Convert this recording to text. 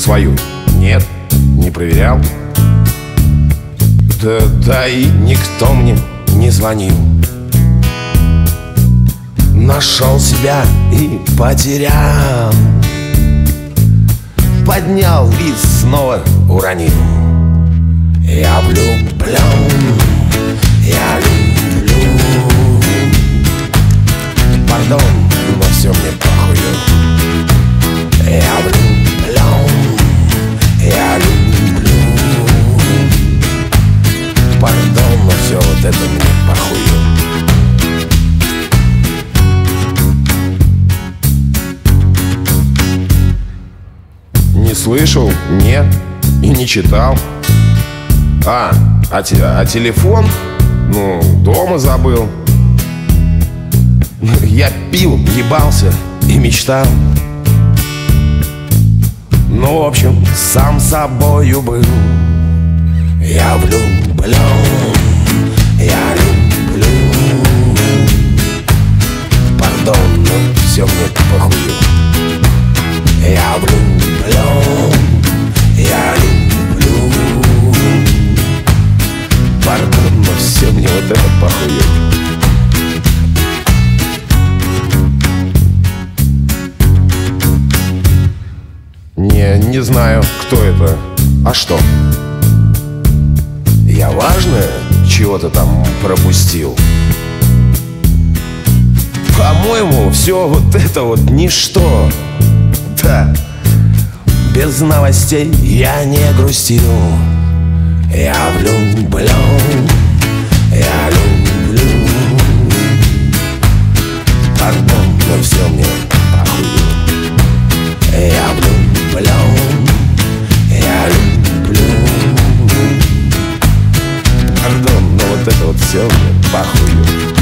свою? Нет, не проверял. Да и никто мне не звонил. Нашел себя и потерял. Поднял и снова уронил. Я влюблен, я люблю. Пардон, но все мне похую. Я влюблен, я люблю. Пардон, но все вот это мне похую. Не слышал? Нет. И не читал. А телефон? Ну, дома забыл. Я пил, ебался и мечтал. Ну, в общем, сам собою был. Я влюблен, я люблю. Пардон, но все мне похую. Я влюблен, я люблю. Пардон, но все мне вот это похую. Не знаю, кто это. А что? Я важное чего-то там пропустил? По-моему, все вот это вот ничто. Да, без новостей я не грустил. Я влюблен, я люблю. Пардон, но все мне похую. Я влюблен, я люблю. Пардон, но вот это вот все мне похую.